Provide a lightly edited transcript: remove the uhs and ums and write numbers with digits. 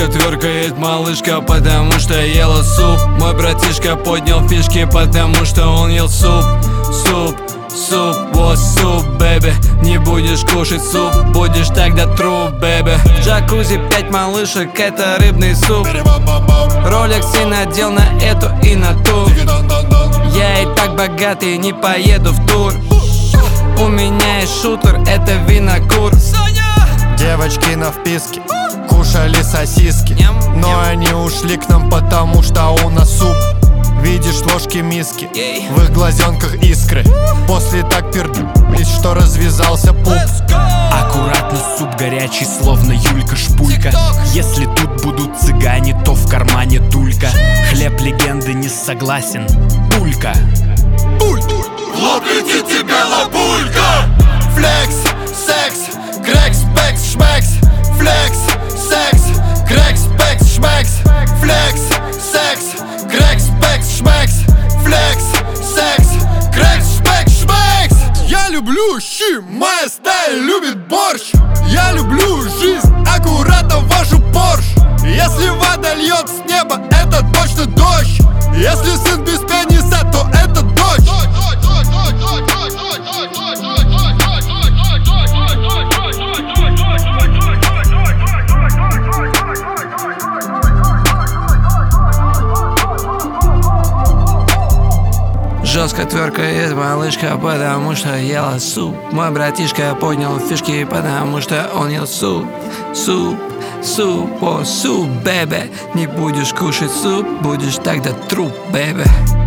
Жестко тверкает малышка, потому что ела суп. Мой братишка поднял фишки, потому что он ел суп. Суп, суп, вот суп, бэби. Не будешь кушать суп, будешь тогда труп, бэби. В джакузи 5 малышек, это рыбный суп. Ролекс и надел на эту и на ту. Я и так богатый, не поеду в тур. У меня есть шутер, это винокур. Девочки на вписке кушали сосиски, но они ушли к нам, потому что у нас суп. Видишь ложки миски, в их глазенках искры. После так пердись, что развязался пуп. Аккуратно, суп горячий, словно Юлька Шпулька. Если тут будут цыгане, то в кармане дулька. Хлеб легенды, не согласен, пулька. Лоб летит тебе лобулька. Флекс, секс, крэкс, пекс, шмекс. Флекс, секс, крэкс, пекс, шмекс. Флекс, секс, крэкс, пекс, шмекс. Флекс, секс, крэкс, пекс, шмекс. Я люблю щи, моя стая любит борщ. Я люблю жизнь, аккуратно вашу Порш. Если вода льет с неба, это точно дождь. Если сын без пениса, то это дочь. Жестко тверкает малышка, потому что ела суп. Мой братишка поднял фишки, потому что он ел суп. Суп, суп, о суп, бэби. Не будешь кушать суп, будешь тогда труп, бэби.